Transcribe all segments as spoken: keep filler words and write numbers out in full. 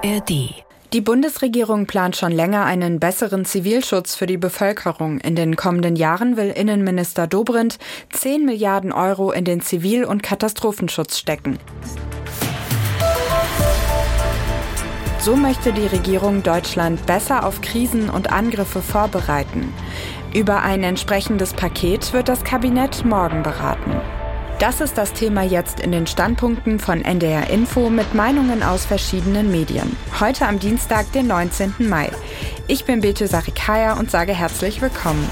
A R D. Die Bundesregierung plant schon länger einen besseren Zivilschutz für die Bevölkerung. In den kommenden Jahren will Innenminister Dobrindt zehn Milliarden Euro in den Zivil- und Katastrophenschutz stecken. So möchte die Regierung Deutschland besser auf Krisen und Angriffe vorbereiten. Über ein entsprechendes Paket wird das Kabinett morgen beraten. Das ist das Thema jetzt in den Standpunkten von N D R Info mit Meinungen aus verschiedenen Medien. Heute am Dienstag, den neunzehnten Mai. Ich bin Bete Sarikaya und sage herzlich willkommen.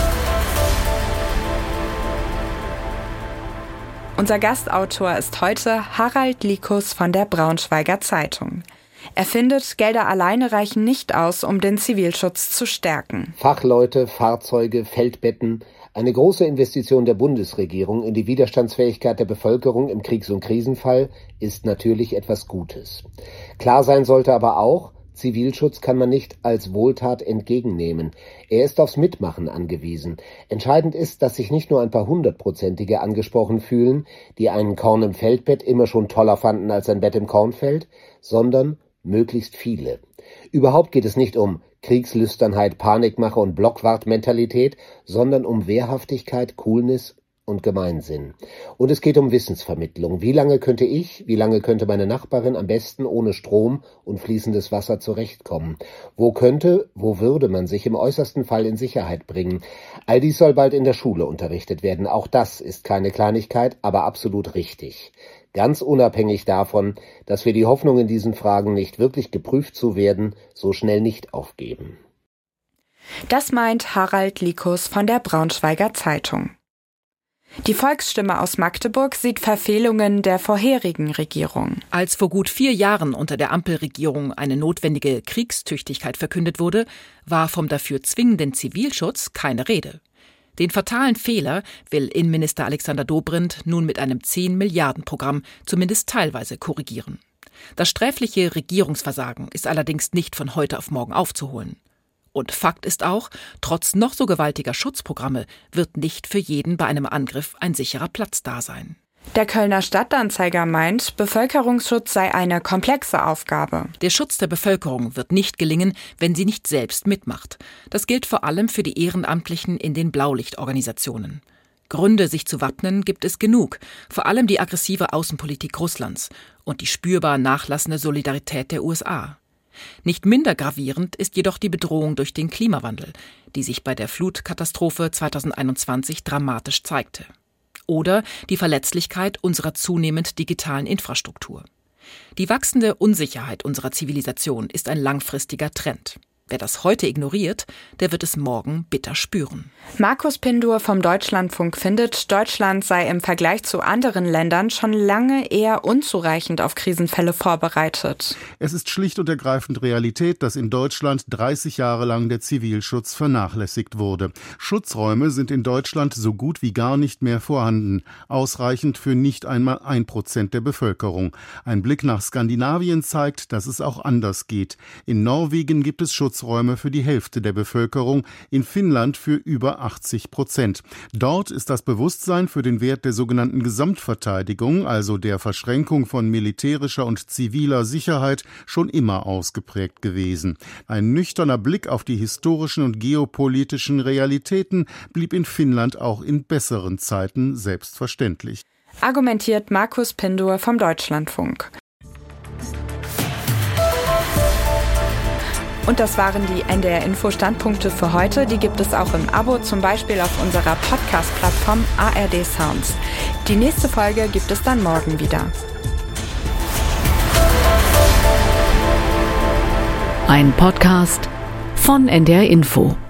Unser Gastautor ist heute Harald Likus von der Braunschweiger Zeitung. Er findet, Gelder alleine reichen nicht aus, um den Zivilschutz zu stärken. Fachleute, Fahrzeuge, Feldbetten, eine große Investition der Bundesregierung in die Widerstandsfähigkeit der Bevölkerung im Kriegs- und Krisenfall ist natürlich etwas Gutes. Klar sein sollte aber auch, Zivilschutz kann man nicht als Wohltat entgegennehmen. Er ist aufs Mitmachen angewiesen. Entscheidend ist, dass sich nicht nur ein paar Hundertprozentige angesprochen fühlen, die einen Korn im Feldbett immer schon toller fanden als ein Bett im Kornfeld, sondern möglichst viele. Überhaupt geht es nicht um Kriegslüsternheit, Panikmache und Blockwartmentalität, sondern um Wehrhaftigkeit, Coolness und Gemeinsinn. Und es geht um Wissensvermittlung. Wie lange könnte ich, wie lange könnte meine Nachbarin am besten ohne Strom und fließendes Wasser zurechtkommen? Wo könnte, wo würde man sich im äußersten Fall in Sicherheit bringen? All dies soll bald in der Schule unterrichtet werden. Auch das ist keine Kleinigkeit, aber absolut richtig. Ganz unabhängig davon, dass wir die Hoffnung in diesen Fragen, nicht wirklich geprüft zu werden, so schnell nicht aufgeben. Das meint Harald Likus von der Braunschweiger Zeitung. Die Volksstimme aus Magdeburg sieht Verfehlungen der vorherigen Regierung. Als vor gut vier Jahren unter der Ampelregierung eine notwendige Kriegstüchtigkeit verkündet wurde, war vom dafür zwingenden Zivilschutz keine Rede. Den fatalen Fehler will Innenminister Alexander Dobrindt nun mit einem zehn Milliarden Programm zumindest teilweise korrigieren. Das sträfliche Regierungsversagen ist allerdings nicht von heute auf morgen aufzuholen. Und Fakt ist auch, trotz noch so gewaltiger Schutzprogramme wird nicht für jeden bei einem Angriff ein sicherer Platz da sein. Der Kölner Stadtanzeiger meint, Bevölkerungsschutz sei eine komplexe Aufgabe. Der Schutz der Bevölkerung wird nicht gelingen, wenn sie nicht selbst mitmacht. Das gilt vor allem für die Ehrenamtlichen in den Blaulichtorganisationen. Gründe, sich zu wappnen, gibt es genug, vor allem die aggressive Außenpolitik Russlands und die spürbar nachlassende Solidarität der U S A. Nicht minder gravierend ist jedoch die Bedrohung durch den Klimawandel, die sich bei der Flutkatastrophe zweitausendeinundzwanzig dramatisch zeigte. Oder die Verletzlichkeit unserer zunehmend digitalen Infrastruktur. Die wachsende Unsicherheit unserer Zivilisation ist ein langfristiger Trend. Wer das heute ignoriert, der wird es morgen bitter spüren. Markus Pindur vom Deutschlandfunk findet, Deutschland sei im Vergleich zu anderen Ländern schon lange eher unzureichend auf Krisenfälle vorbereitet. Es ist schlicht und ergreifend Realität, dass in Deutschland dreißig Jahre lang der Zivilschutz vernachlässigt wurde. Schutzräume sind in Deutschland so gut wie gar nicht mehr vorhanden, ausreichend für nicht einmal ein Prozent der Bevölkerung. Ein Blick nach Skandinavien zeigt, dass es auch anders geht. In Norwegen gibt es Schutzräume für die Hälfte der Bevölkerung, in Finnland für über achtzig Prozent. Dort ist das Bewusstsein für den Wert der sogenannten Gesamtverteidigung, also der Verschränkung von militärischer und ziviler Sicherheit, schon immer ausgeprägt gewesen. Ein nüchterner Blick auf die historischen und geopolitischen Realitäten blieb in Finnland auch in besseren Zeiten selbstverständlich. Argumentiert Markus Pindur vom Deutschlandfunk. Und das waren die N D R-Info-Standpunkte für heute. Die gibt es auch im Abo, zum Beispiel auf unserer Podcast-Plattform A R D Sounds. Die nächste Folge gibt es dann morgen wieder. Ein Podcast von N D R Info.